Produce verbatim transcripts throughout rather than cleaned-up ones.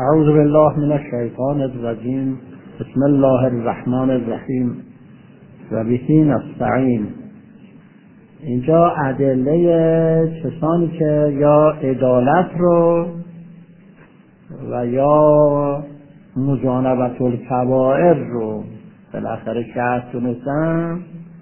اعوذ بالله من الشیطان الرجیم. بسم الله الرحمن الرحیم و به نستعین. اینجا ادله کسانی که یا عدالت رو و یا مجانبت الکبائر رو بالاخره شرط دونستن،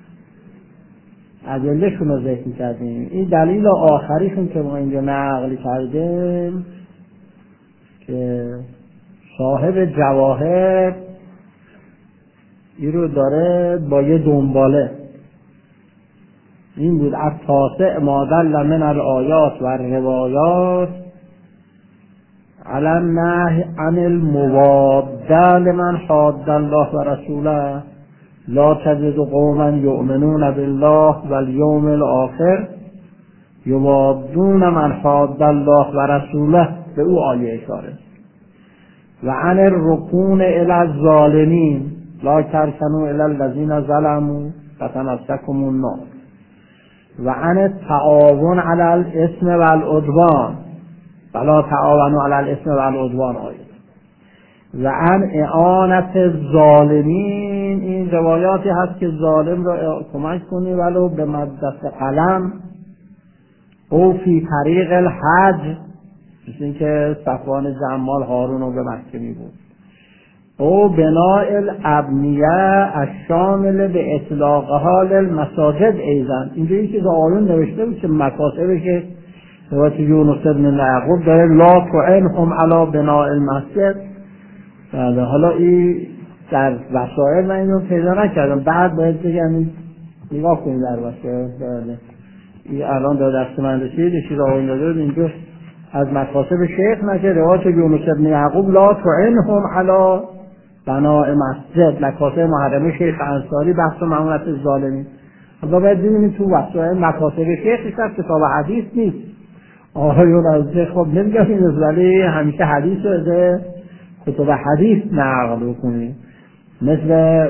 ادله شون رو ذکر کردیم. این دلیل آخریشون که ما اینجا نقل کردیم که صاحب جواهر این رو داره با یه دنباله، این بود از تاسع ما دل من الآیات و الروایات علی النهی عن الموادة لمن حاد الله و رسوله لا تجد قوما یؤمنون بالله والیوم الاخر یوادون من حاد الله و رسوله، به او آیه اشاره. و عن الرکون الی الظالمین لا ترکنوا الی الذین ظلموا فتمسکم النار. و عن التعاون علی الاثم والعدوان ولا تعاونوا علی الاثم والعدوان آیه. و عن اعانت الظالمین، این روایاتی هست که ظالم را کمک کنی ولو به مدت قلم او فی طریق الحج، مثل این که صفوان جمال هارون رو به مکه می بود، او بناء الابنیه الشامل به اطلاقها للمساجد ایضا. اینجا این چیز آیون نوشته بود که مکاسبه که روایت یونس بن یعقوب داره لا تعینهم علی بناء المسجد. حالا این در وسائل من اینو پیدا نکردم، بعد باید بگم نگاه کنید در وسائل. این الان در دست من رسید چیز آیون داده اینجا از مکاسب شیخ نشه روایت یونس بن یعقوب لا تعینهم علی بناء مسجد، مکاسب محرمه شیخ انصاری بحث ممنوعیت الظالمین. حالا باید ببینید تو وسائل مکاسب شیخ هست، کتاب حدیث نیست. آقایون از خب نمیگم این ولی همیشه حدیث رو از کتاب حدیث نقل کنید، مثل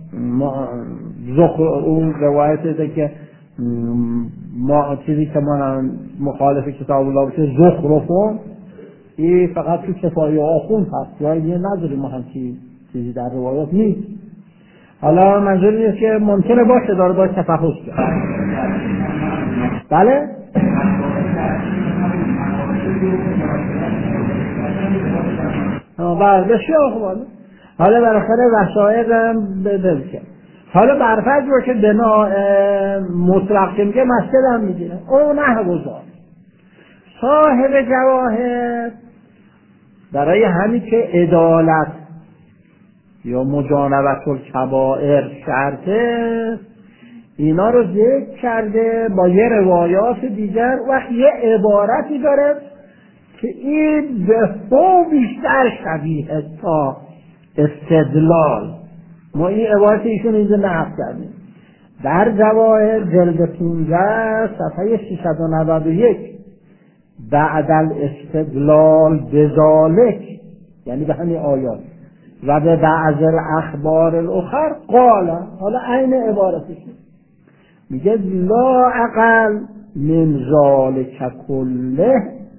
زخر اون روایت که ما چیزی که ما مخالف کتاب الله باشه زخرفون، این فقط تو کفایه آخوند هست، یا یه نداری ما هم چیزی در روایات نیست. حالا منظور نیست که ممکنه باشه داره باید تفحص کرد. بله؟ بله بسیار خوبه. حالا بالاخره وسایل هم بدل کرد. حالا برفرض باشه بنا مطلق که میگه مسجد هم میگیره او نه گذار صاحب جواهر برای همین که عدالت یا مجانبت الکبائر شرطه، اینا رو ذکر کرده با یه روایات دیگر و یه عبارتی داره که این به فو بیشتر شبیه تا استدلال. ما این عبارت ایشون اینجا نقل کردیم در جواهر جلد پانزده صفحه ششصد و نود و یک. بعد الاستدلال بذالک، یعنی به همین آیات و به بعض الاخبار الاخر قال، حالا عین عبارتش میگه لا اقل من ذالک کله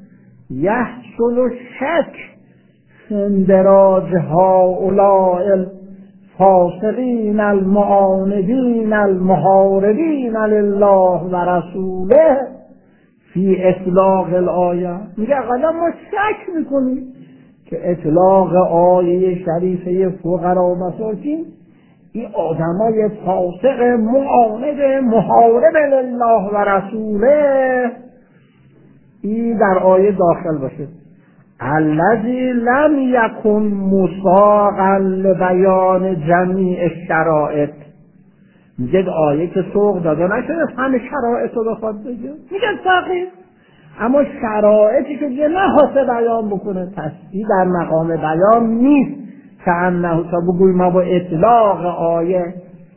یحصل الشک اندراج هؤلاء فاسقین المعاندین المحاربین لله و رسوله فی اطلاق الآیه. میگه اقلا ما شک میکنیم که اطلاق آیه شریفه فقرا و مساکین این آدمای فاسق معاند محارب لله و رسوله این در آیه داخل باشه. الذی لم یکن مساقا لبیان جمیع الشرائط. میگه آیه که سوق داده نشده همه شرائط رو بخواد بگه، میگه صحیح، اما شرائطی که دیگه نخواسته بیان بکنه تصدیق در مقام بیان نیست که انه تا بگوی ما با اطلاق آیه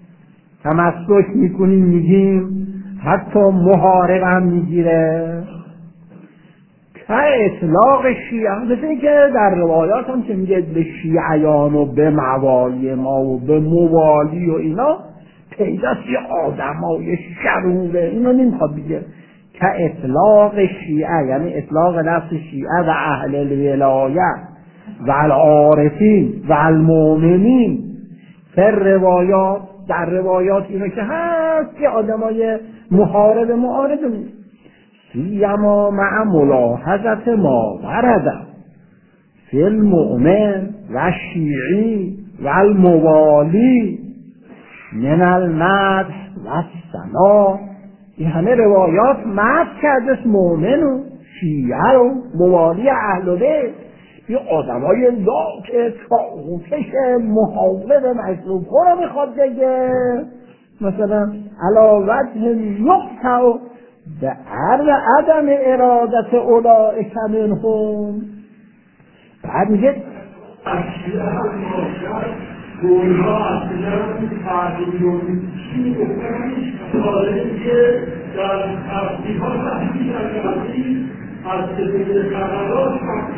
تمسک میکنیم میگیم حتی محارب هم میگیره که اطلاق شیعه، مثل این که در روایات هم که میگه به شیعیان و به موالی ما و به موالی و اینا پیداست یه آدم های شروره، اینو نمیخواد بگه که اطلاق شیعه، یعنی اطلاق نفس شیعه و اهل الولایه و العارفین و المؤمنین. در روایات در روایات اینه که هست که آدمای محارب معارض نیست. سیما مع ملاحظت ما ورد فی المؤمن و شیعی و الموالی من المدح و الثنا. این همه روایات مدح کرده مؤمن و شیعه و موالی اهل بیت، این آدمای ذات طاغوتش محارب مشروب رو میخواد بگه، مثلا علی وجه یقطع به عدم ارادت اولئک منهم. بعد میگه گویها از دیگران تعدیل چی بکنید که در تصدیحات وحیدی در قضی از سبیل خبرات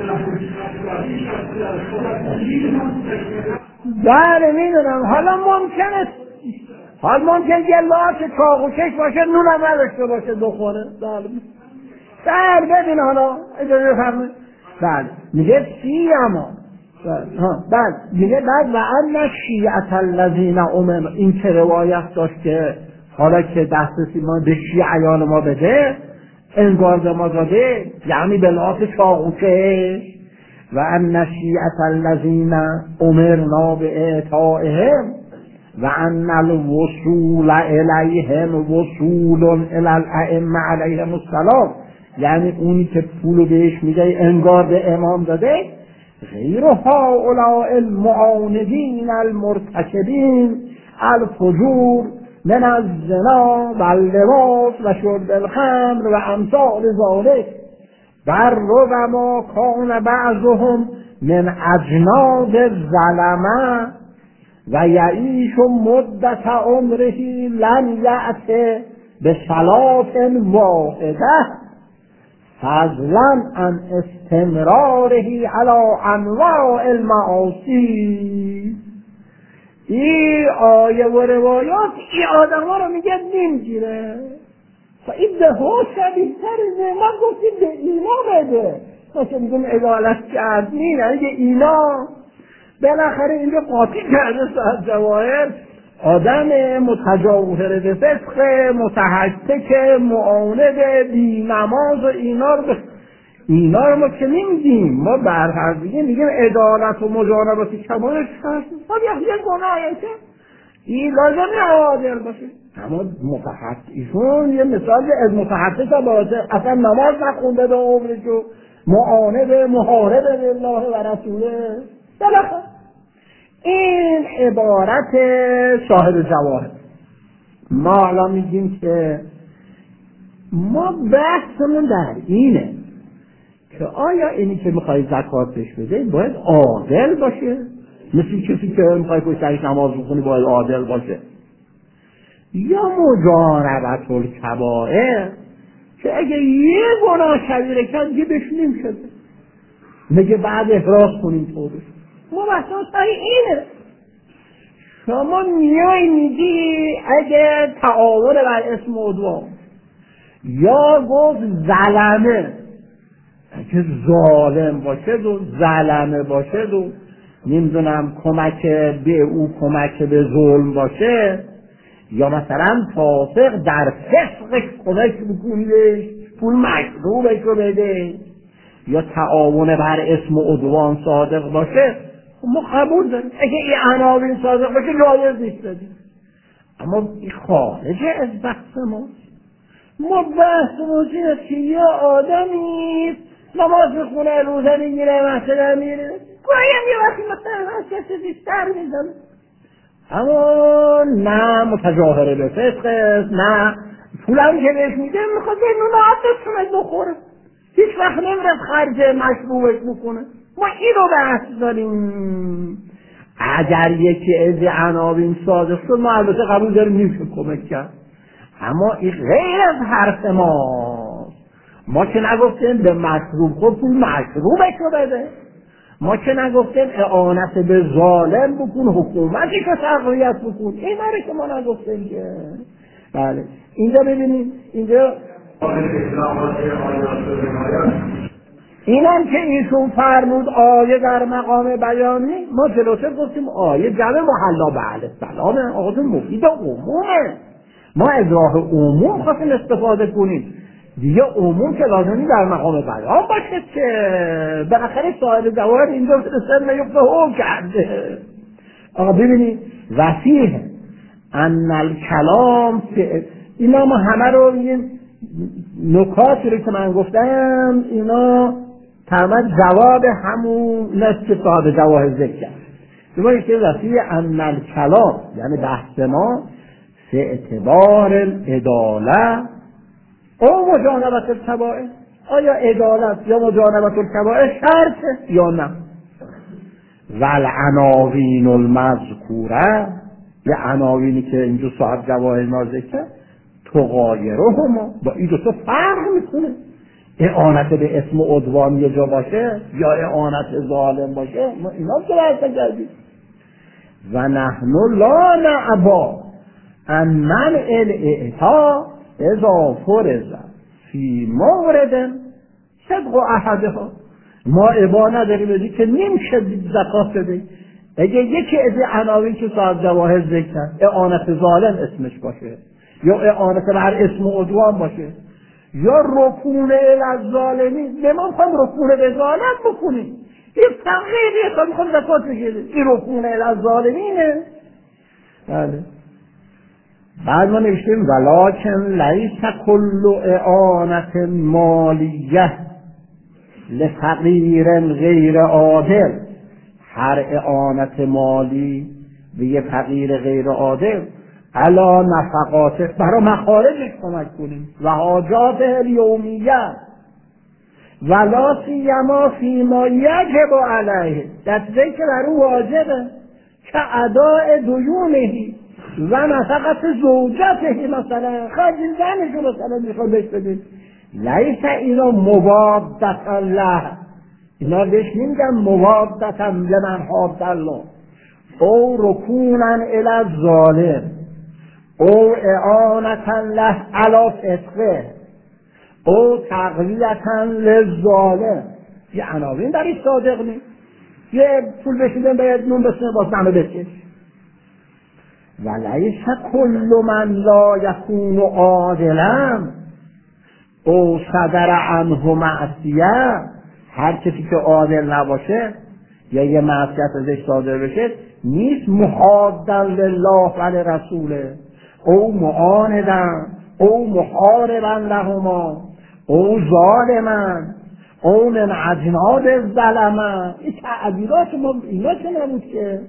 شخصی شخصی از خودت دید هم بله میدونم. حالا ممکنه حال ممکن که لات چاقوکش باشه نونم نداشته باشه بخوره. بله بله ببین حالا اجازه فرمایید. بله میگه سیما بله میگه بعد و ان شیعة الذین امنوا، این که روایت داشت که حالا که دسترسی ما به شیعیان ما بده انگار به ما داده، یعنی به لات چاقوکش. و ان شیعة الذین امرنا باطاعتهم و ان الوصول الیهم وصول الی الائمه علیهم السلام، یعنی اونی که پولو بهش میده انگار به امام داده. غیر هؤلاء المعاندین المرتکبین الفجور من الزنا و اللواط و شرب الخمر و امثال ذلک، بر ربما کان بعضهم من اجناد الظلمه و یعیش مدت عمره لن یأت بصلاة واحده فضلا عن استمراره على انواع المعاصی. این آیه و روایات این آدم ها رو میگه نمیگیره. این به ها شبیه تر نعمت گفتید به اینا بده، ما که میگم ادالت کردین اگه اینا بالاخره اینجا قاطی کرده صاحب جواهر آدم متجاوهر به فسق متحقق معاند بی نماز و اینا رو اینا رو ما که نمیگیم، ما بر هر دیگه میگیم عدالت و مجانبت کبایرش هست. ما یه گناهی که این لازمه عادل باشه. اما متحقق ایشون یه مثال از متحقق باشه اصلا نماز نخونده به عمرش و معاند محارب بالله و رسوله. بالاخره این عبارت صاحب جواهر. ما الان میگیم که ما بحثمون در اینه که آیا اینی که میخوای زکات بهش بده باید عادل باشه، مثل کسی که میخوای پشتش نماز بخونی باید عادل باشه، یا مجانبت الکبائر که اگه یه گناه کبیره کرد دیگه بهش نمیشه میگه بعد احراز کنیم توبه. ما بحثمون سری اینه. شما میای میگی اگه تعاون بر اسم عدوان یا گفت ظلمه، اگه ظالم باشد و ظلمه باشد و نمیدونم کمک به او کمک به ظلم باشه، یا مثلا فاسق در فسق کمک بکنیدش پول مشروبش رو بده، یا تعاون بر اسم عدوان صادق باشه، ما قبول داریم. اگه این عناوین صادق باشه جایز نیست بدیم. اما این خارجه از بحث ماست. ما بحث موجینه که یه آدمی نماز بخونه روزه میگیره مسجد میره گویم یه وقتی مثلا از کسی بیشتر میزنه، اما نه متجاهره به فسق است، نه پولم که بهش میده میخواد به نون عبدالسمت بخوره، هیچ وقت نمیرد خرج مشروبش بکنه. ما این رو بحث داریم. اگر یکی از عناوین صادق شد ما البته قبول داریم نمیشه کمک کرد، اما این غیر از حرف ماست. ما که نگفتیم به مشروب خود پول مشروبش رو بده، ما که نگفتیم اعانت به ظالم بکن حکومتی که تقویت بکن، این رو که ما نگفتیم که. بله اینجا ببینید اینجا اینم که ایشون فرمود آیه در مقام بیانی، ما جلوتر گفتیم آیه جمع محلا به اهل سلام، آقا مفید عمومه، ما از راه عموم خواستیم استفاده کنیم دیگه، عموم که لازمی در مقام بیان باشه که بالاخره صاحب جواهر اینجا سر نیفته هم کرده. آقا ببینید وسیح ان الکلام، اینا ما همه رو این نکاتی رو که من گفتم اینا تمام جواب همون نست که صاحب جواهر ذکر کرد. ببینید که وسیح ان الکلام یعنی بحث ما سه اعتبار العداله او مجانبت الکبائر، آیا عدالت یا مجانبت الکبائر شرطه یا نه؟ و العناوین المذکوره، یه عناوینی که اینجا صاحب جواهر ما ذکر تغایرهما، با این دو تا فرق میکنه، اعانت به اسم عدوان یه جا باشه یا اعانت ظالم باشه، ما اینا که بحث کردیم. و نحن لا نعبا ان منع الاعطا اذا فرض فی مورد صدق احدها، ما ابا نداریم بدی که نمیشه زکات بده اگه یکی از عناوین که صاحب جواهر ذکر کرد اعانت ظالم اسمش باشه یا اعانت بر اسم عدوان باشه یا رکون الظالمین، ما میخوایم رکون به ظالم بکنیم، این تغییری که میخوایم زکات بگیریم، این رکون الظالمینه. بله بعد ما نوشتیم ولکن لیس کل اعانت مالیه لفقیر غیر عادل، هر اعانت مالی به یه فقیر غیر عادل علا نفقات برای مخارجش کمک کنیم و حاجات الیومیه ولا سیما فیما یجب علیه، در چیزی که بر او واجبه که اداء دیونهی و نفقت زوجته، مثلا خرج زنشو مثلا میخواد بهش بدید، لیس اینا موادتا له، اینا بهش نمیگن موادتا لمن حاد الله، او رکونا الی الظالم او اعانتا له علی فسقه او تقویتا للظالم، یه عناوین در این صادق نیست، یه پول بشیدن باید نون بسنه باز نمه بکش. ولیس کل من لا یکون عادلا او صدر عنه معصیه، هر کسی که عادل نباشه یا یه معصیت ازش صادر بشه نیست محادا لله و لرسوله او معاندن او محاربا لهما او ظالمن او من اجناد الظلمه، این تعبیرات ما اینا که نبود که.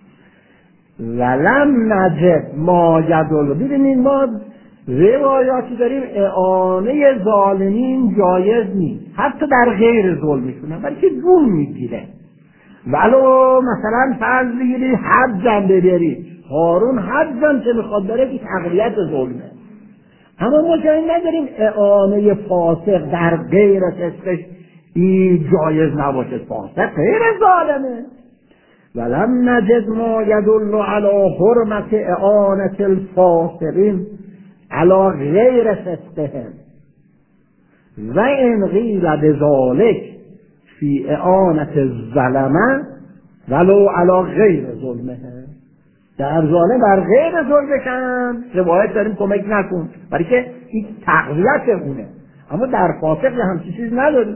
ولم نجد ما یدل، ببینید ما روایاتی داریم اعانه ظالمین جایز نیست حتی در غیر ظلمشونه بلکه ظلم میگیره، ولو مثلا فرض بگیری حجم ببری، هارون حجم که میخواد بره که تقویت ظلمه، اما ما جایی نداریم اعانه فاسق در غیر فسقش این جایز نباشه، فاسق غیر ظالمه. ولم نجد ما يدل على حرمت اعانت الفاسقین على غیر فسقهم و ان قیل بذلک فی اعانت الظلمه ولو على غیر ظلمهم، در ظالم بر غیر ظلمشن روایت داریم کمک نکن برای که این تقویت اونه، اما در فاسق همچین چیز نداریم.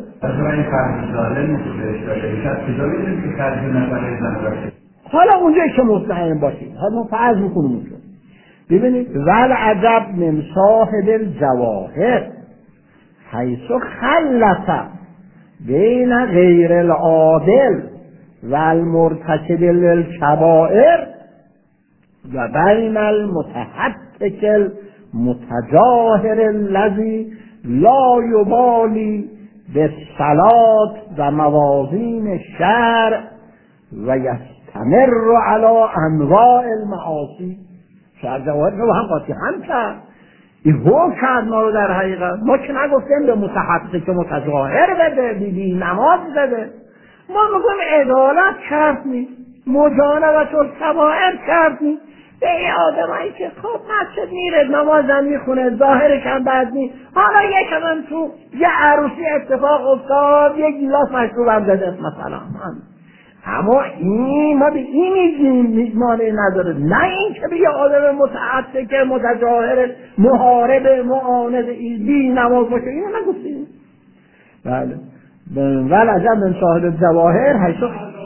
حالا اونجایی که مطمئن باشید، حالا ما فرض میکنیم اونجا ببینید ول عجب من صاحب الجواهر حیث خلط بین غیر العادل و المرتکب للکبائر و بین المتحقق المتجاهر الذی لا یبالی بالصلاة و موازین الشرع و یستمر علی انواع المعاصی. شاید جواهر رو هم قاطی هم کرد، این حکم کرد ما رو در حقیقت، ما که نگفتیم به متحقق که متجاهر بده بی نماز بده، ما میگویم عدالت کرد نیست، مجانبت الکبائر کرد نیست، به این آدمایی که خب مسجد میره نمازم میخونه ظاهرش هم بد نیست، حالا یکم هم تو یه عروسی اتفاق افتاد یک گیلاس مشروب هم زده مثلا، اما این ما به این میگیم مانعی نداره، نه این که به یه آدم متعصب که متجاهر محارب معاند بی نماز باشه، اینو نگفتیم. بله ولی عجب من صاحب الجواهر حیث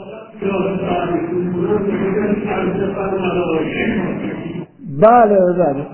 بله بله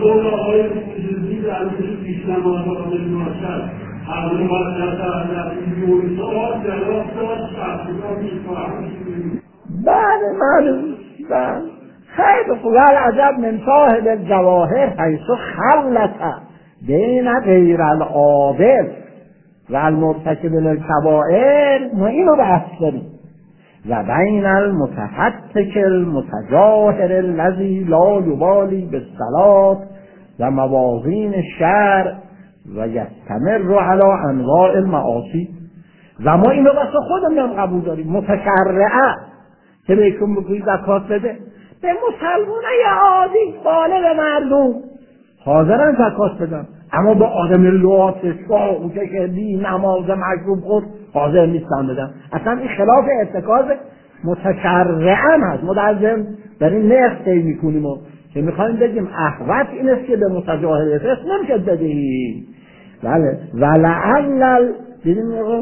بله بله بله خیلی خوب. عجب من صاحب الجواهر حیث خلط بین غیر العابد و المرتکب للکبائر، ما اینو بحث داریم، و بین المتفتک المتجاهر الذی لا یبالی بالصلاة و موازین الشرع و یستمر علی انواع المعاصی، و ما اینو واسه خودمون هم قبول داریم. متشرعه که بهشون بگویی زکات بده، به مسلمانای عادی بالغ مردم حاضرن زکات بدن، اما به آدم لواط شاق که بی نماز مشروب خود حاضر نیستن بدن. اصلا این خلاف ارتکاز متشرعه هست. ما در ضمن در این نقص طی میکنیم و که میخوایم بگیم احوط این است که به متجاهر فسق نمیشه بدهی. بله ولعل دیدیم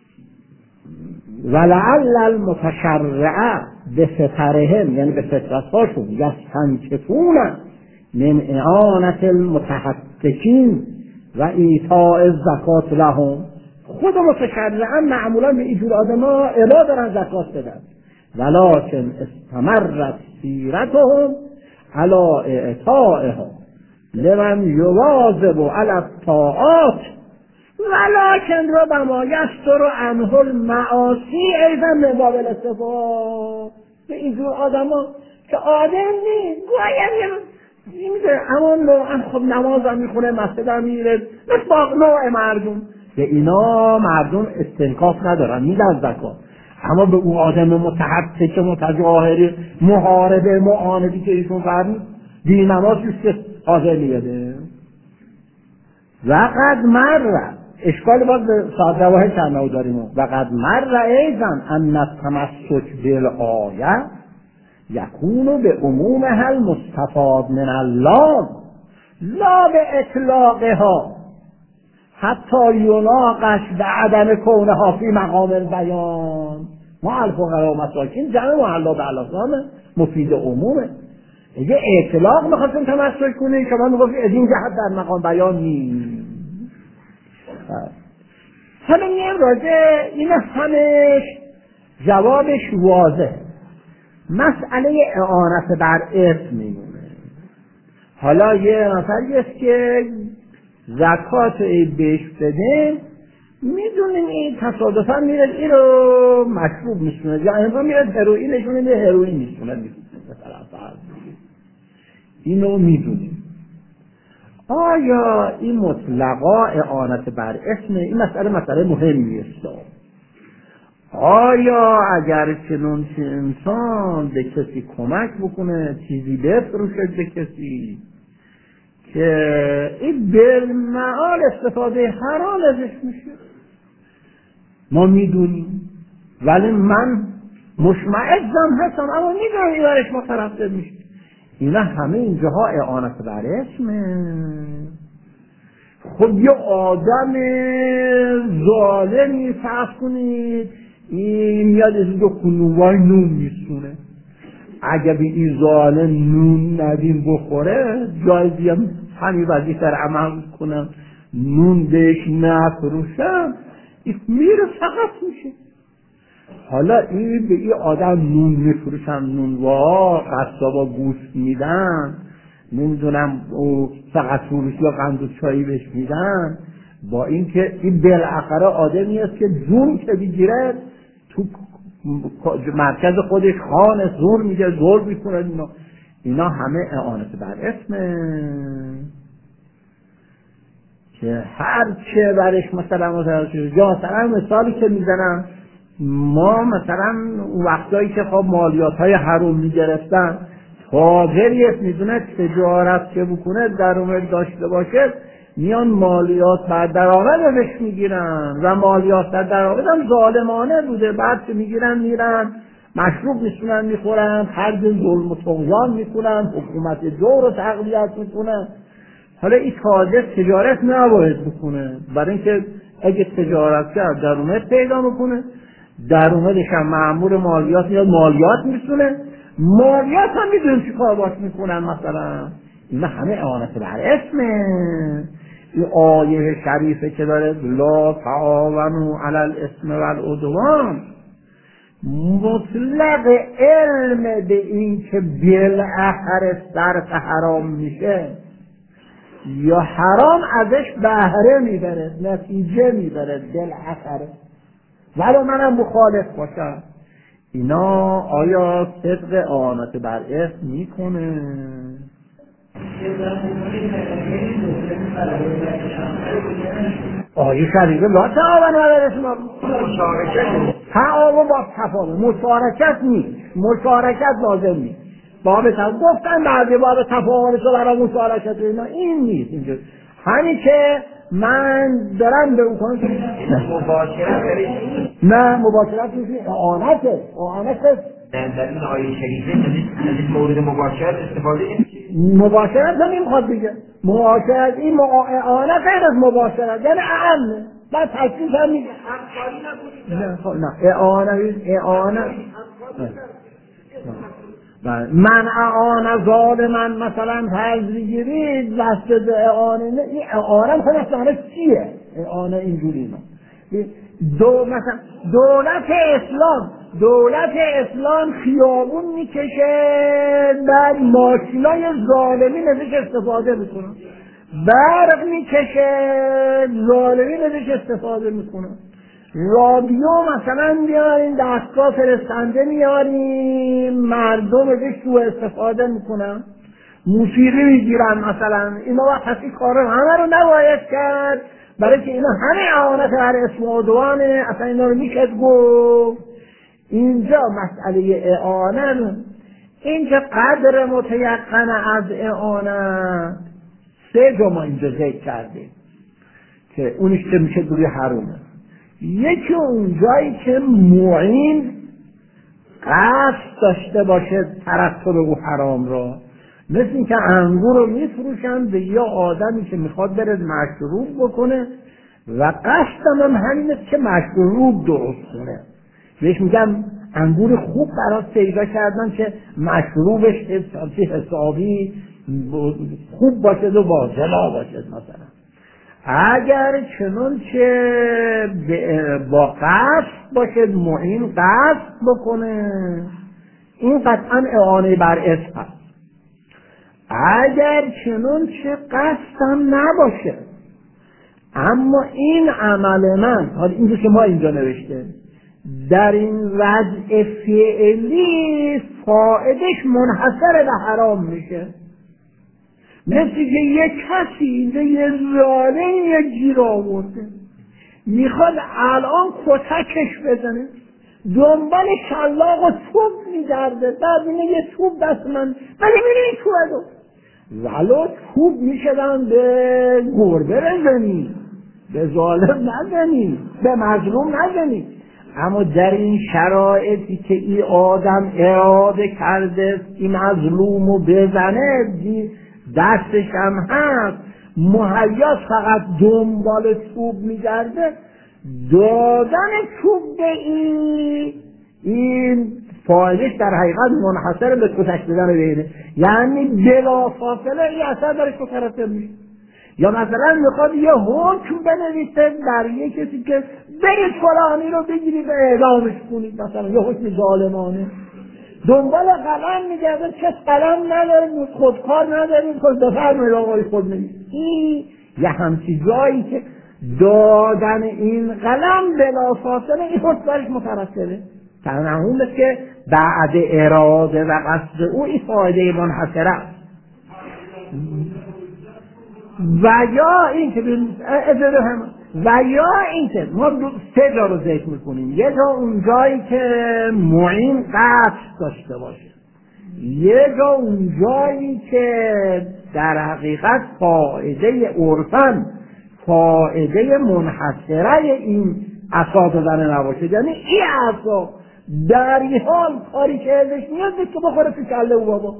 ولعل المتشرعه به فطرهم، یعنی به فطرتهاشون، یستنکفون من اعانت المتحققین و ایتاء الزکات لهم. خود متشرعا معمولا به اینجور آدم ها الا دارن زکات بدن، ولکن استمرت سیرتهم علی اعطائها لمن یواظب علی الطاعات ولکن ربما یستر عنه المعاصی ایضا من باب الاستفاده. به اینجور آدم ها که آدم نیست گویا میده، اما نوعا خب نماز هم میخونه، مسجد هم میره، مثل باق نوع مردم، به اینا مردم استنکاف ندارن میدن زکات، اما به اون آدم متحقق متجاهر محارب معاندی که ایشون فرمی بی نماز که حاضر میده. و قد مر اشکال باز به صاحب جواهر چند داریم. و قد مر ایضا ان التمسک بالآیه یکون به عمومها المستفاد من الله لا به اطلاقها حتی یناقش به عدم کونها فی مقام البیان. ما الفقراء و مساکین جمع محلا به الاقسام مفید عمومه. اگه اطلاق میخواستیم تمسک کنیم شما میگفتید از این جهت در مقام بیان نیست. حالا میگم راجع این همش جوابش واضحه. مسئله اعانت بر اسم میمونه. حالا یه نفری است که زکات بهش بده، میدونیم این تصادفا میره این رو مشروب میشونه، یا این رو میره هروئینشون میره هروئین میشونه، اینو میدونیم. آیا این مطلقا اعانت بر اسم؟ این مسئله مسئله مهمی است. آیا اگر چنون که انسان به کسی کمک بکنه، چیزی بفروشه به کسی که این بالمعال استفاده حرام ازش میشه، ما میدونیم، ولی من مشمعزم هستم اما میدونم این برش مترتب میشه. اینا همه اینجاها اعانت بر اسمه. خب یه آدم ظالمی فرض کنید این میاد از دو کنوای نون میسونه، اگه به این ظالم نون ندیم بخوره جایزی هم همین وظیفه رو عمل کنم، نون بهش نفروشم، این میره فقط میشه. حالا این به این آدم نون میفروشن، نونوا قصابا گوشت میدن، نمیدونم او فقط فروشی یا قند و چایی بهش میدن، با اینکه این بالاخره آدمی است که جون که بگیره تو مرکز خودش خانه زور میگه، زور میکنه. اینا اینا همه اعانت بر اسمه که هر چه برش مثلا مثلا یا مثلا مثالی که میزنم، ما مثلا وقتایی که خب مالیات های حروم میگرفتن تاجر یک میدونه تجارت که بکنه درآمد داشته باشه، میان مالیات بر درآمد ازش میگیرن و مالیات بر درآمد هم ظالمانه بوده. بعد که میگیرن میرن مشروب میشونن میخورن، هر جور ظلم و طغیان میکنن، حکومت جور رو تقویت میکنن. حالا این تاجر تجارت نباید بکنه، برای اینکه اگه تجارت کرد درآمد پیدا میکنه، درآمدش هم مأمور مالیات میاد مالیات میسونه، مالیات هم میدونیم چی کار باش میکنن. مثلا اینا همه اعانت بر اسمه. این آیه شریفه که داره لا تعاونوا علی الاثم والعدوان، مطلق علم به این که بالاخره صرف حرام میشه یا حرام ازش بهره میبره، نتیجه میبره بالاخره، ولو منم مخالف باشم. اینا آیا صدق اعانت بر اسم میکنه؟ آیه شریفه لا تعاونوا علی الاثم والعدوان، تعاون با تفاهم، مشارکت نیست، مشارکت لازم نیست. باب تفاهم گفتن بعضی باب تفاهم تو برای مشارکت اینا این نیست. اینجا همین که من دارم به اون کنم مباشرت نه مباشرت نیست، اعانته اعانته در این آیه شریفه از مورد مباشرت استفاده مباشرت هم نمیخواد بگه. مباشرت این اعانه غیر از مباشرت، یعنی اعمه. بعد تکلیف هم میگه نه خب نه اعانه اعانه من اعانه ظالمن مثلا فرض بگیرید وسط اعانه، این اعانه خود اصلا چیه؟ اعانه اینجوری نه. دو مثلا دولت اسلام دولت اسلام خیابون میکشه، بعد ماشینای ظالمین ازش استفاده میکنن، برق میکشه ظالمین ازش استفاده میکنن، رادیو مثلا میاریم دستگاه فرستنده میاریم مردم ازش سوء استفاده میکنن، موسیقی میگیرن مثلا. اینا وقت این کارا همه رو نباید کرد، برای که اینا همه اعانت بر اسم و عدوانه. اصلا اینا رو میشه گفت. اینجا مسئله اعانه، اینجا قدر متیقن از اعانه سه جا ما اینجا ذکر کردیم که اونش که میشه دوری حرومه. یکی اونجایی که معین قصد داشته باشه ترتب او حرام را، مثل این که انگور رو میفروشن به یه آدمی که میخواد بره مشروب بکنه و قصدم هم همین است که مشروب درست کنه، بهش میگم انگور خوب برات پیدا کردن که مشروبش حسابی خوب باشد و باجلا باشد. مثلا اگر چنانچه با قصد باشد، معین قصد بکنه، این قطعا اعانه بر اسم هست. اگر چنانچه قصدم نباشه اما این عمل من، حالا اینجا که ما اینجا نوشته، در این وضع فعلی فائدش منحصر به حرام میشه. مثل که یک کسی اینجا یه ظالم یه گیر آورده میخواد الان کتکش بزنه، دنبال شلاق و توپ میگرده، بعد اینه یه توپ دست من ولی میره تو ادو ولو توپ میشدن به گربه بزنی، به ظالم نزنی، به مظلوم نزنی. اما در این شرایطی که این آدم اراده کرده این مظلومو بزنه، دستش هم هست، مهیاس فقط دنبال توپ میگرده، دادن توپ به این این فایدش در حقیقت منحصر به کتک زدن بینه، یعنی بلافاصله این اثر درش مترتب میشه. یا مثلا میخواد یه حکم بنویسه در یه کسی که برید فلانی رو بگیرید و اعدامش کنید، مثلا یه حکم ظالمانه، دنبال قلم میگرده، چه قلم نداریم، خودکار نداریم، خود بفرمایید آقای خود نویس. این یه همچی جایی که دادن این قلم بلافاصله این حکم درش مترتبه، تنهم است که بعد اراده و قصد او این فایده منحصره است. و یا این که و یا این که ما سه جا رو ذکر میکنیم. یه جا اون جایی که معین قصد داشته باشه، یه جا اونجایی که در حقیقت فائده عرفاً فائده منحصره این عصا زدن نباشه، یعنی این عصا در این حال کاری که ازش نیاز نیست که بخوره تو کله او بابا،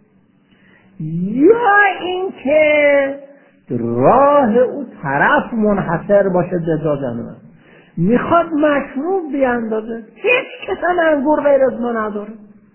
یا این که راه او طرف منحصر باشه به دادن من، میخواد مشروب بیاندازه، هیچ کس هم انگور غیر از ما نداره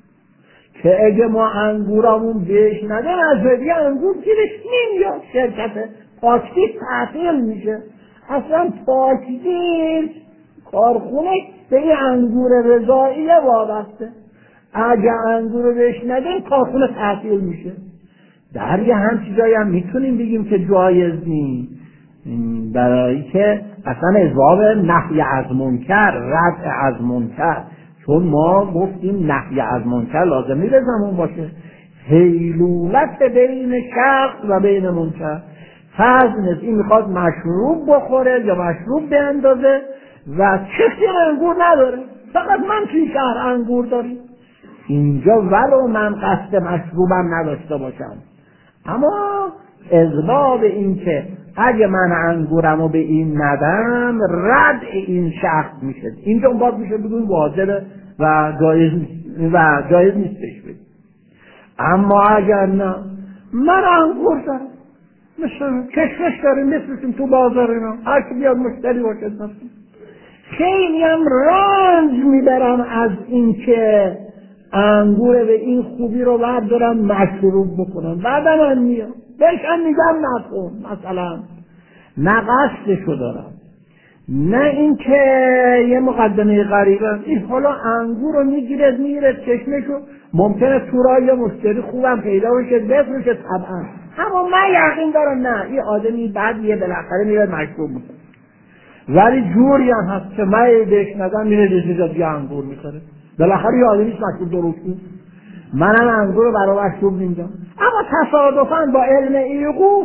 که اگه ما انگورامون بهش نده از بدی انگور گیرش نمیاد، شرکت پاکتیز تعطیل میشه. اصلا پاکتیز کارخونه به این انگور رضایی وابسته، اگه انگور بهش نده کارخونه تعطیل میشه. در یه هم چیزایی هم میتونیم بگیم که جایز نیست، برای که اصلا اضراب نهی از منکر، رفع از منکر، چون ما گفتیم نهی از منکر لازمی به زمان باشه، حیلولت بین شخص و بین منکر. فرض نیست این میخواد مشروب بخوره یا مشروب بیندازه و کسی انگور نداره، فقط من توی شهر انگور داریم، اینجا ولو من قصد مشروبم نداشته باشم، اما اضراب این که اگه من انگورمو به این ندم رد این شخص میشه، اینجا اون باید میشه بگویم واجبه و جایز و جایز نیستش بگیم. اما اگر نه من انگور دارم، مثل کشمش داریم میفروشیم تو بازار، اینا هر کی بیاد مشتری باشه نفسیم. خیلی هم رنج میبرم از این که انگور به این خوبی رو بردارم مشروب بکنم، بعدم من میام بهشم میگم نکن، مثلا نه قصدشو دارم نه این که یه مقدمه غریبه، این حالا انگور رو میگیره میگیره چشمشو، ممکنه تو راه یه مشتری خوبم پیدا بشه بفروشه طبعا، اما من یقین دارم نه این آدمی بعد یه بالاخره میره مشروب میکنه، ولی جوری هم هست که من بهش ندم میره دیگه یه انگور میخوره، بالاخره یه آدمیش مشروب درست نیست، منم انگور رو برای مشروب میگم. اما تصادفاً با علم ایقوف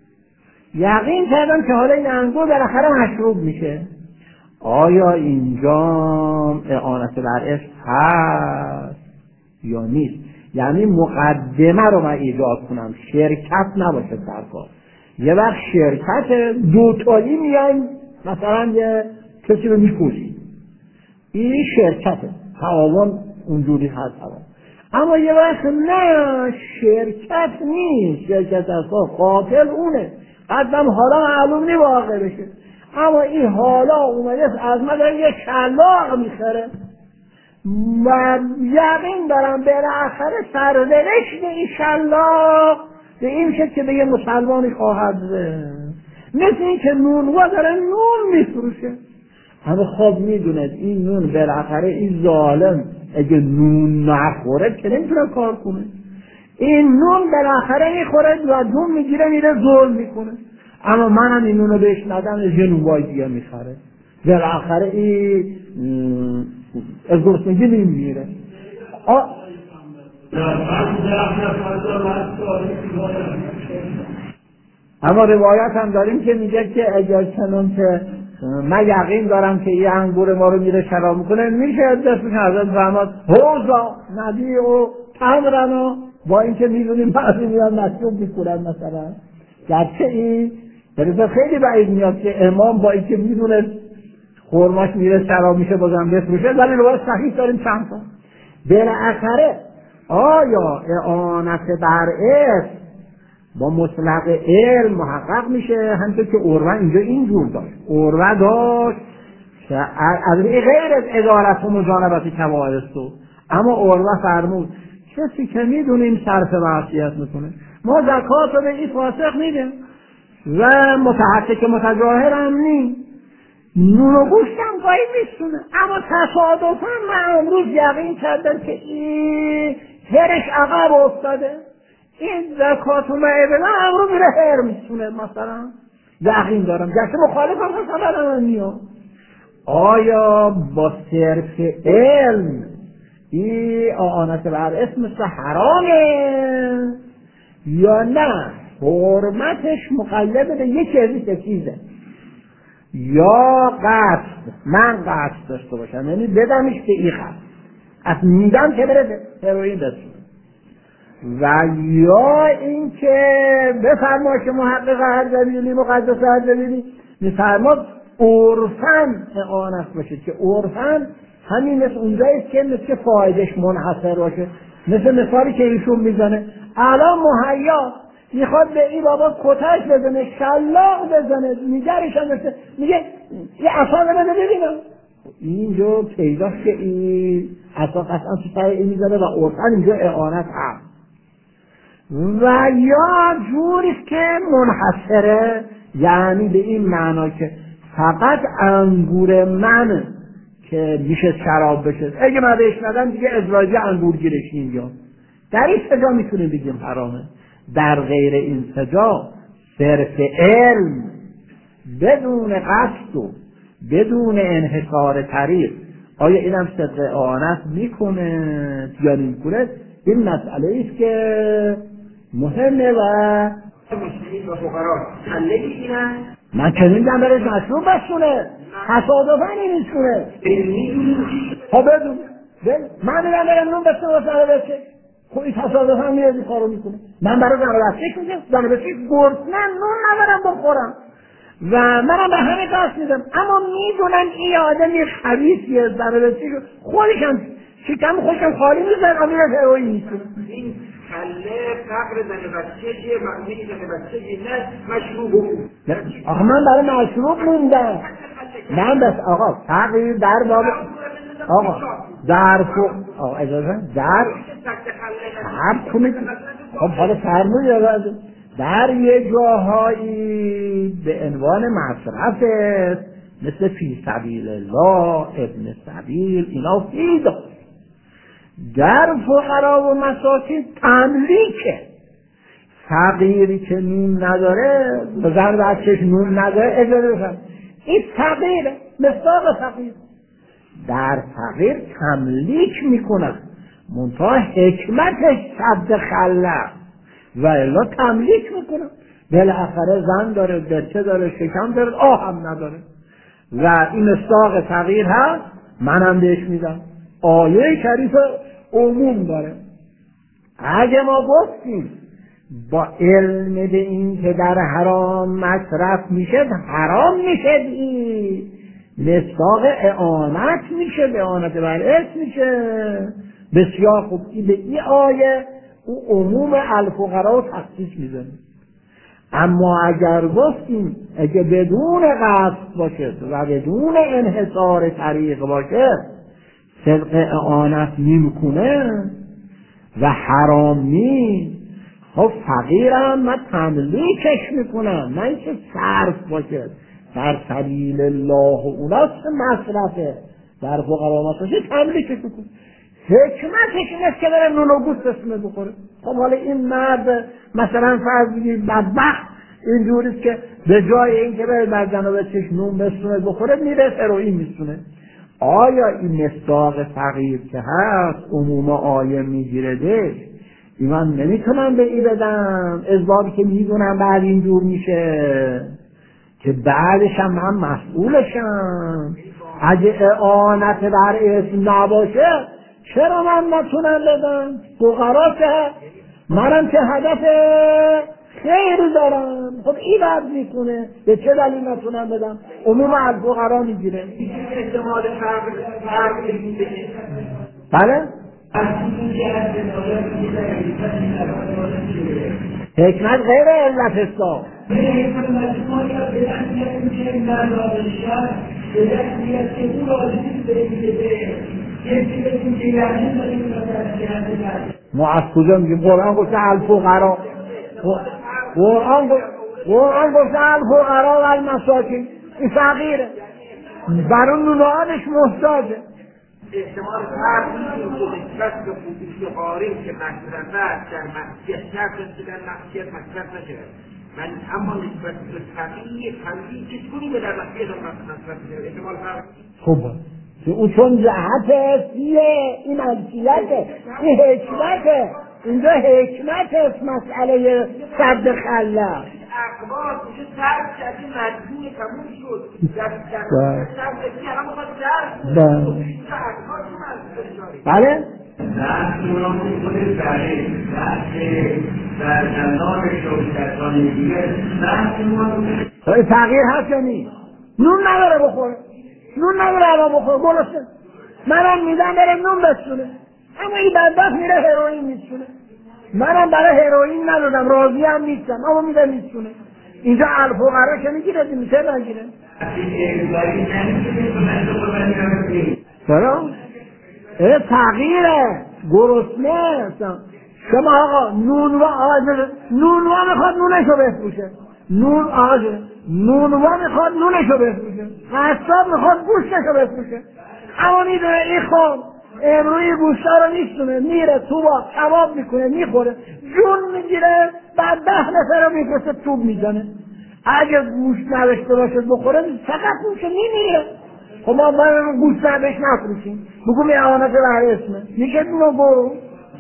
یقین کردم که حالا این انگور بالاخره مشروب میشه. آیا اینجا اعانت بر اسم هست یا نیست؟ یعنی مقدمه رو من ایجاد کنم، شرکت نباشه سرکار، یه وقت شرکت دوتایی میان مثلا یه کسی رو میپوشید، این شرکته تعاون اونجوری هست، اما یه وقت نه شرکت نیست، شرکت اصلا قاتل اونه، قدم حالا معلوم نی واقع بشه، اما این حالا اومده از من یه شلاق میخره و یقین دارم بالاخره سرنوشت این شلاق به این شکل که به یه مسلمانی خواهد زد، مثل این که نونوا داره نون میفروشه، همه خوب میدوند این نون بالاخره این ظالم اگه نون نخوره که نمیتونه کار کنه، این نون بالاخره میخوره و نون میگیره میره ظلم میکنه، اما منم این نون رو بهش ندم از یه نونوای دیگه میخره، بالاخره این از گرسنگی نمیمیره. اما روایت هم داریم که میگه که اگر چنان که من یقین دارم که این انگور ما رو میره شراب میکنه، میشه دستش حضرت فرماد حوضا نبی و تمرنا، با اینکه میدونیم بعضی میان مشروب میکنن مثلا، گرچه این در خیلی بعید میاد که امام با اینکه میدونه خرماش میره شراب میشه بازم بفروشه، ولی روایت صحیح داریم چند تا. بالاخره آیا اعانت بر اسم با مطلق علم محقق میشه؟ همونطور که عروه اینجا اینجور داشت، عروه داشت که از غیر از ادارت و مجانبت کبائر سو، اما عروه فرمود کسی که میدونیم صرف معصیت میکنه ما زکات رو به این فاسق میدیم و متحقق متجاهر هم نیم، نون و گوشت هم گاهی میسونه، اما تصادفا من امروز یقین کردم که این هرش عقب افتاده، این زکات و معبنه امروز میره هر میسونه مثلا، یقین دارم گرچه مخالف هم مثلا من میام. آیا با صرف علم این اعانت بر اسم مثل حرامه یا نه حرمتش مقلب به یکی از این چیزه؟ یا قصد، من قصد داشته باشم یعنی بدمش به این قصد، از میدم که بره هروئین بسونه، و یا اینکه بفرما که محقق اردبیلی مقدس اردبیلی میفرما عرفاً اعانت باشه که عرفاً همین مثل اونجاییست که مثل فایدش منحصر باشه، مثل مثالی که ایشون میزنه الان مهیا میخواد به این بابا کتش بزنه شلاق بزنه میگرش هم مثل میگه یه اصلا بده ببینم اینجا پیداست که این اصلا قطعا تو سر این میزنه و عرفاً اینجا اعانت هست. و یا جوریست که منحصره، یعنی به این معنا که فقط انگور من که میشه شراب بشه، اگه من بهش ندم دیگه ازراجی انگور گیرش اینجا، در این سجا میتونیم بگیم حرامه. در غیر این سجا صرف علم بدون قصد و بدون انحصار طریق آیا اینم صدق اعانت میکنه یا نمیکنه، این مسئله است که مهمه. و مسلمین و فقرا حله میگیرن من که نمیدم برش مشروب بسونه تصادفا نمیشونه ها بدون من میدم برم نون بسته و سر بسته خب این تصادفا میاد این کارو میکنه. من برای زن بسته کنم زن بسته گرسنه نون ندارم بخورم و منم به همه دست میدم، اما میدونم این آدمی خبیثیه زن بسته خودشم شکم خودشم خالی میزن امیره هروئین میکنه. حله فقر زن بچه معنی زن بچه نه مشروب. آقا من برای مشروب موندم. من بس آقا تغییر در باب آقا در فوق آقا اجازه در هر کنید خب حالا فرموی در یه جاهایی به عنوان مصرف است مثل فی سبیل الله ابن سبیل اینا فیدا. در فقرا و مساکین تملیکه. فقیری که نون نداره بزن بچهش نون نداره اجازه بزن این فقیره مصداق فقیر. در فقیر تملیک میکنه منتها حکمتش صد خلق و الا تملیک میکنه. بالاخره زن داره بچه داره شکم داره آه هم نداره و این مصداق فقیر هست منم بهش میدم. آیه شریف عموم داره. اگه ما گفتیم با علم به این که در حرام مصرف میشه حرام میشه این مصداق اعانت میشه به اعانت بر اسم میشه بسیار خوب. به این آیه او عموم الفقرا رو تخصیص میزنه. اما اگر گفتیم اگه بدون قصد باشه و بدون انحصار طریق باشه صدق اعانت نمیکنه و حرام نیست، خب فقیرم من تملیکش میکنم نه اینکه صرف باشه در سبیل الله و اوناست مصرفه. در فقرا مساکین تملیکش میکنه. حکمتش اینه که بره نون و گوست اسمه بخوره. خب حالا این مرد مثلا فرض بگید بدبخت اینجوریست که به جای این که بره بر زن و بچه‌ش نون بسونه بخوره میره هروئین میسونه. آیا این مصداق فقیر که هست عموم آیه میگیردش این من نمیتونم به این بدم ازبابی که میدونم بعد اینجور میشه که بعدش هم من مسئولشم. اگه اعانت بر اسم نباشه چرا من نتونم بدم؟ فقرا که منم که هدف خیر دارم خب این بد میکنه به چه دلیل نتونم بدم؟ عموم از فقرا میگیره. احتمال فرق فرق بله؟ حکمت غیر علت اسلام. ما از کجا میگیم؟ قرآن گفته الفقرا، قرآن قرآن گفته الفقرا و المساکین این فقیره برای نونهانش محتاجه. احتمال فرق نسبت به خصوصی قارین که مصرفت در مسجد شرط است در مسجد مصرف نشده من اما نسبت به فقیر فقیر چطوری به در مسجد مصرف نشده احتمال فرق خوبه که او چون جهت سیه این ملکیته این حکمته اینجا حکمت است مسئله صد خلق اقبال میشه صرف کردی مجبور تموم شد در در صرف کردی الان میخواد صرف بله بله نه سوران میکنه برای تغییر هست یا نیست؟ نون نداره بخوره، نون نداره الان بخوره، گلسته منم میدم بره نون بسونه، اما این بدبخت میره هروئین میسونه. منم برای هروئین ندادم، راضی هم نیستم، اما میده میسونه. اینجا الفقرا که میگیره میشه نگیره. چرا؟ اه تغییره، گرسنه. شما آقا نونوا آقا نونوا میخواد نونشو بفروشه، نون آقا نونوا میخواد نونشو بفروشه، قصاب میخواد گوشتشو بفروشه، اما میدونه این خون امروی گوشتا رو میشونه، میره تو با کباب میکنه میخوره، جون میگیره، بعد ده نفر رو میفرسته توب میزنه. اگه گوشت نداشته باشه بخوره فقط میشه میمیره. خب ما باید گوشت نداشت نفروشیم، بگو میعانت برای اسمه میشه دونو برو.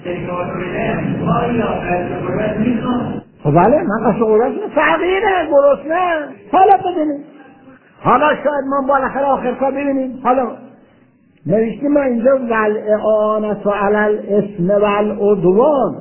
خب بله من قصد قرآن تغییره، گرسنه. حالا ببینیم، حالا شاید ما بالاخره آخر کار ببینیم. حالا نوشتیم ما اینجا والاعانة علی الاسم والعدوان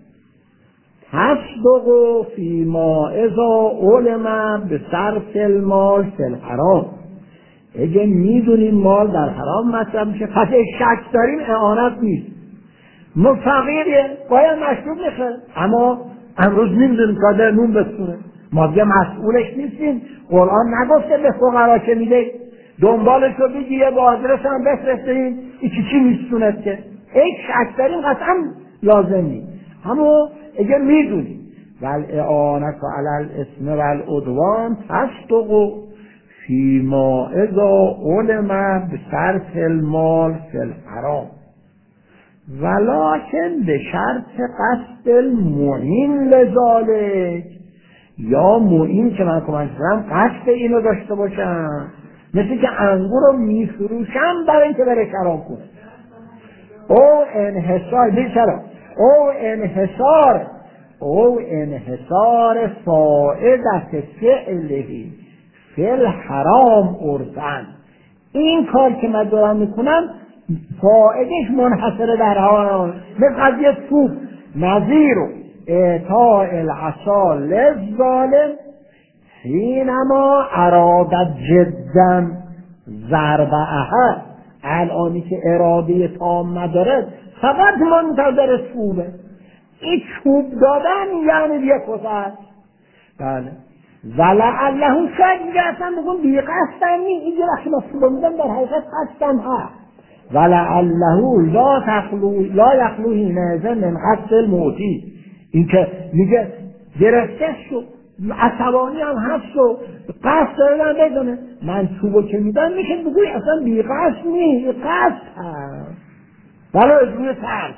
تصدق فیما اذا علم بصرف المال فی الحرام. اگه میدونیم مال در حرام مصرف میشه پس شک داریم اعانت نیست، ما فقیریه باید مشروب میخوره، اما امروز نمیدونیم قادر نون بسونه، ما دیگه مسئولش نیستیم. قرآن نگفته به فقرا که میده دنبالش رو بگیره با آدرس هم بفرستین ایچی چی میسوند که ایک شک داریم قطعا لازم نیست. اما اگه میدونیم والاعانة علی الاسم والعدوان تصدق فیما اذا علم بصرف المال فی الحرام ولکن به شرط قصد المعین لذالک، یا معین که من کمک کنم قصد اینو داشته باشم، مثل که انگور رو میفروشم برای اینکه بره شراب کنه. او انحصار بیچاره او انحصار او انحصار فائدت فعلهی فی الحرام عرفاً، این کار که من دارم میکنم فائدش منحصره در حرام، مثل قضیه توپ نظیر اعطاء العصا للظالم حینما ارادت جدا ضربها. الانی که اراده تام نداره فقط منتظر چوبه، این چوب دادن یعنی یک کفر. بله ولعله شاید میگه اصلا بگم بی قصدم نی، اینجا وقتی ما چوب میدم در حقیقت قصدم هست. ولعله لا تخلو لا یخلو حینئذ من قصد الموتی، این که میگه گرفته شد عصبانی هم هست و قصد دارم بدونه من چوبو که میدم میشه بگوی اصلا بی قصد نی، قصد هست ولی از روی ترس.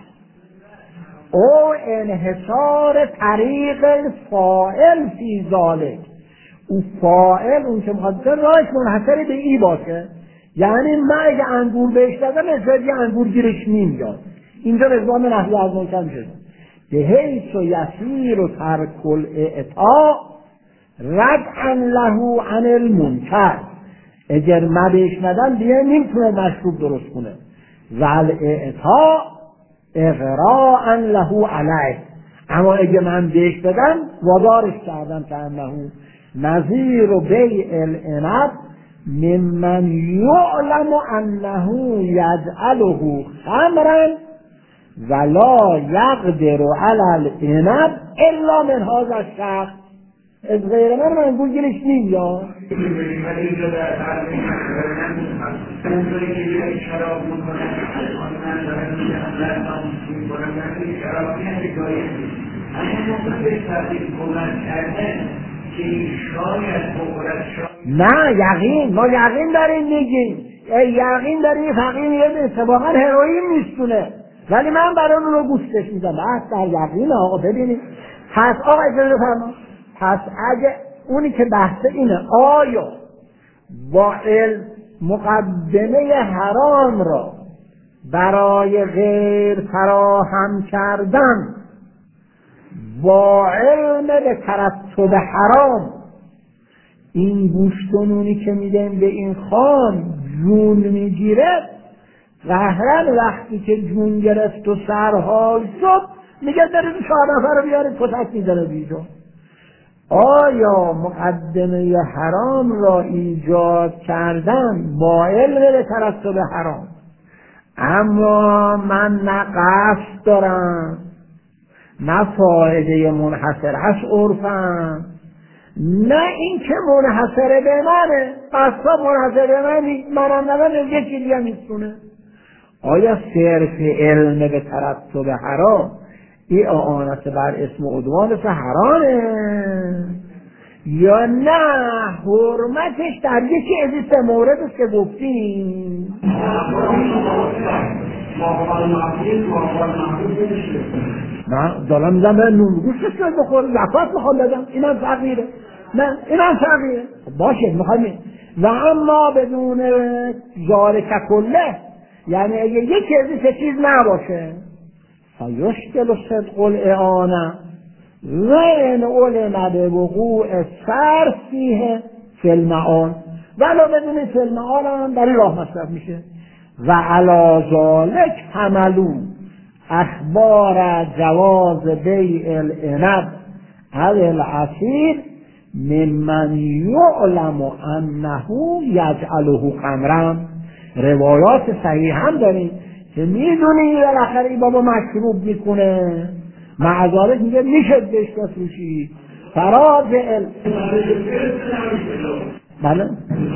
او انحصار طریق الفاعل فی ذالک، او فاعل اون که مخاطب راهش منحصر به ای باشه، یعنی من اگه انگور بهش دادم ازدادی انگور گیرش نمیاد، اینجا نظام نحوی از محکم شده به حیث و یسیر و ترک الاعطاء ردعا له عن المنکر، اگر من بهش ندم دیگه نمیتونه مشروب درست کنه. والاعطاء اغراء له علیه، اما اگه من بهش دادم وادارش کردم که انه نظیر و بیع العنب ممن یعلم انه یجعله خمرا ولا یقدر علی العنب الا من هذا الشخص. از غیر من من گول گلش نیم یا نه یقین، ما یقین داریم میگیم یقین داریم فقیر میگه اتفاقا هروئین میستونه ولی من برای اون رو گوشتش میدم. بس در یقین آقا ببینید. پس آقا اجازه فرما، پس اگه اونی که بحثه اینه آیا با علم مقدمه حرام را برای غیر فراهم کردن با علم به ترتب حرام این گوشت و نونی که میدن به این خان جون میگیره، قهرن وقتی که جون گرفت و سرحال شد میگه دارید چهار نفر رو بیارید کتک میزنه بیجا. آیا مقدمه حرام را ایجاد کردن با علم به ترتب حرام، اما من نه قصد دارم نه فایده منحصر از عرفم، نه این که منحصر به منه، قصد منحصر به منی، منم نمیم یکی دیگه میتونه. آیا صرف علم به ترتب حرام این اعانت بر اسم عدوانش حرامه یا نه حرمتش در یکی از این سه موردش که گفتیم؟ نه دارم میزم به نون گوشتش که بخور زکات میخوام بدم، اینم فقیره، نه اینم فقیره باشه میخوایم. و اما بدون ذالک کله، یعنی اگه یکی از این سه چیز نباشه فیشکل صدق الاعانه و این علم به وقوع صرف فیه فی المعان، ولو بدون فی المعان هم در این راه مصرف میشه. و علی ذالک حملو اخبار جواز بیع العنب او العصیر ممن یعلم انه یجعله خمرا. روایات صحیح هم داریم که میدونی بالاخره این بابا مشروب میکنه، معذارت میگه میشه بهش بفروشی فراز علم. بله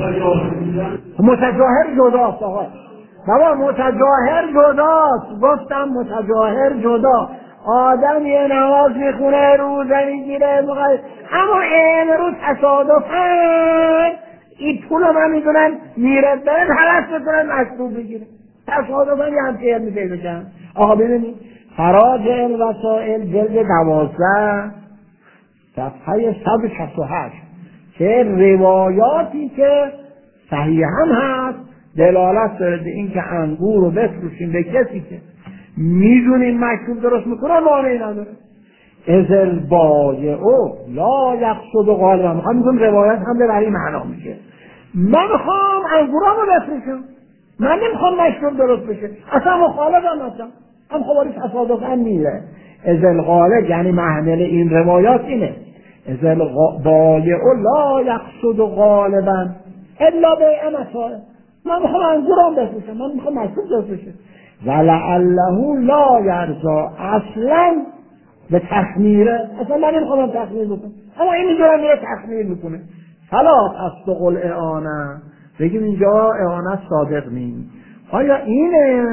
متجاهر جداست آقا، بابا متجاهر جداست، گفتم متجاهر جدا. آدم یه نماز میخونه روزه میگیره اما این روز تصادفاً این پول رو من میدونن میره برد حلس بکنن مشروب بگیره، تصادفاً یه همچه علمی پیدا کردن. آقا ببینید خراج الوسائل جلد دوازده صفحه صد و شصت و هشت که روایاتی که صحیح هم هست دلالت داره به این که انگور رو بفروشیم به کسی که میدونیم مشروب درست میکنه مانعی نداره. از البایع او لا یقصد غالبا، میخوام میگم روایت هم به این معنا میشه من میخوام انگورامو بفروشم، من نمیخوام مشروب درست بشه، اصلا مخالفم اصلا هم خواری تصادفاً میره. از الغالب یعنی محمل این روایات اینه از البایع او لا یقصد غالبا الا بیع مسائل، من میخوام انگورام بفروشم، من میخوام مشروب درست بشه. ولعله لا یرضا اصلا به تخمیره، اصلا من نمیخوام تخمیر بکنم اما این اینجا میره تخمیر میکنه. فلا تصدق الاعانه، بگیم اینجا اعانت صادق نیم. آیا اینه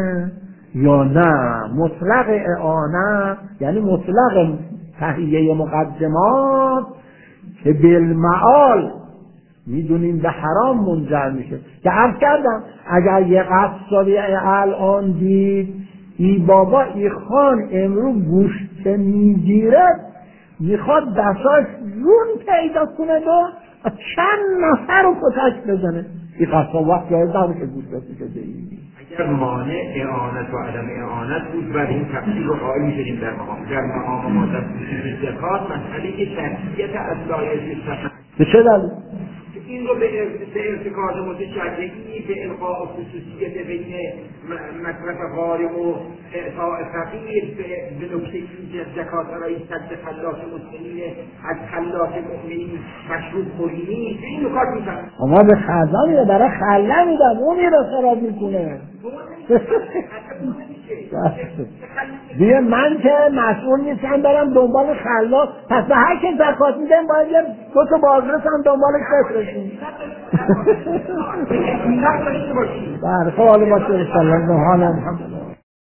یا نه مطلق اعانه یعنی مطلق تهیه مقدمات که بالمعال میدونیم به حرام منجر میشه. که عرض کردم اگر یه قصابی الان دید ای بابا ای خان امرو گوشت میگیره میخواد دستاش جون پیدا کنه و چند نفر رو کتک بزنه، این قصاب وقت جایز نباشه گوشت بسیده دیگه. اگر مانع اعانت و عدم اعانت بود بعد این تفصیل رو قائل می‌شدیم در مقام در مقام ما در زکات مسئله شرعیت اصلایه است. به چه دلیل؟ این رو به ارتکاز متشددی به القاء خصوصیت بین مصرف غارم و اعطاء فقیر به نکته که زکات برای صد خلاص مسلمین از خلاص مؤمنین مشروب خوری نیست، این نکات می‌فهمم. اما به خزا میده برای خلا میدن اون میره خراب میکنه دیگه من که مسئول نیستم برم دنبال خلاص، پس به هر که زکات میدم باید یه دو تا بازرس هم دنبالش بفرستیم. بله خب حالا باشه. صلی الله علیه و محمد.